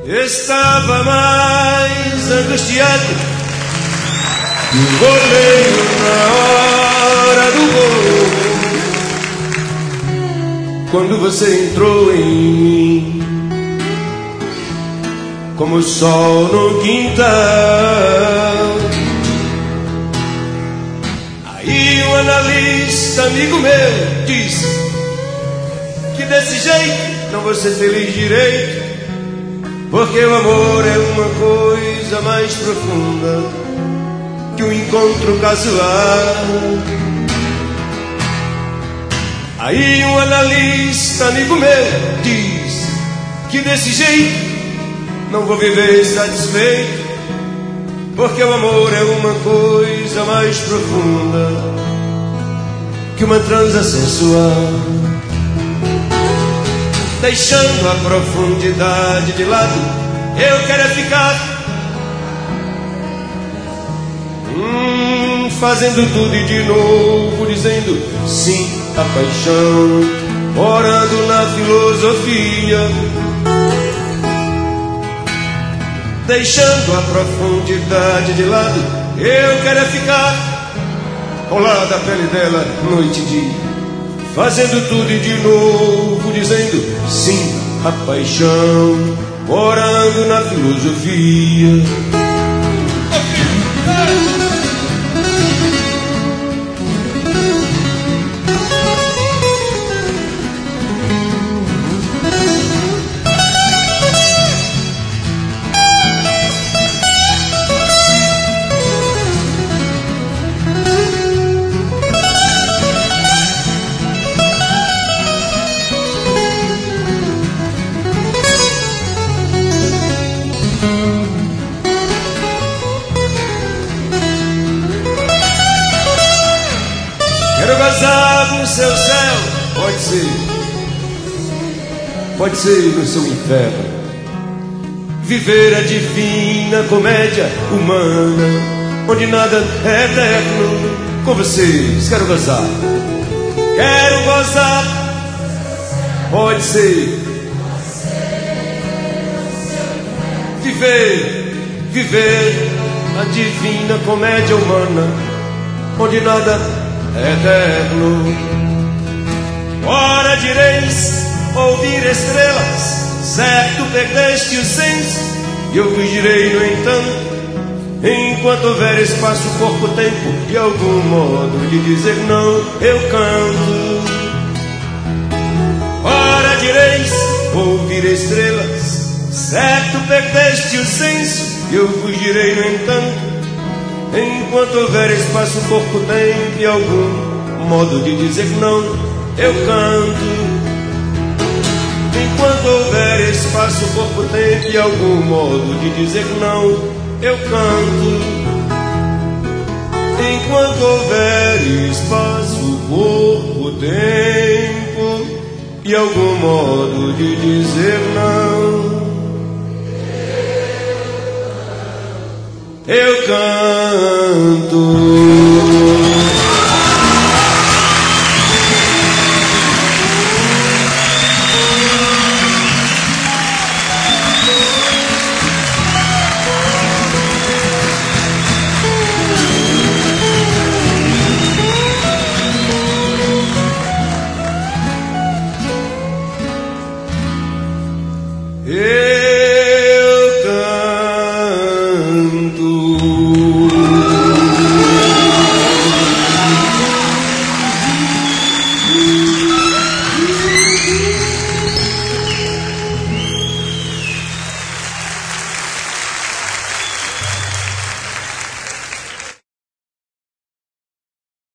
Estava mais angustiado que o goleiro na hora do gol. Quando você entrou em mim, como o sol no quintal. Aí um analista amigo meu disse que desse jeito não vou ser feliz direito, porque o amor é uma coisa mais profunda que um encontro casual. Aí um analista amigo meu diz que desse jeito não vou viver satisfeito, porque o amor é uma coisa mais profunda que uma transa sensual. Deixando a profundidade de lado, eu quero é ficar fazendo tudo e de novo dizendo sim à paixão, orando na filosofia. Deixando a profundidade de lado, eu quero é ficar ao lado da pele dela noite e dia, fazendo tudo e de novo dizendo sim à paixão, orando na filosofia. Quero gozar no seu céu, pode ser no seu inferno, viver a divina comédia humana, onde nada é eterno. Com vocês, quero gozar, pode ser viver a divina comédia humana, onde nada é eterno. Ora direis ouvir estrelas, certo perdeste o senso, e eu fugirei no entanto, enquanto houver espaço, corpo, tempo e algum modo de dizer não, eu canto. Ora direis ouvir estrelas, certo perdeste o senso, e eu fugirei no entanto, enquanto houver espaço, corpo, tempo e algum modo de dizer não, eu canto. Enquanto houver espaço, corpo, tempo e algum modo de dizer não, eu canto. Enquanto houver espaço, corpo, tempo e algum modo de dizer não, eu canto.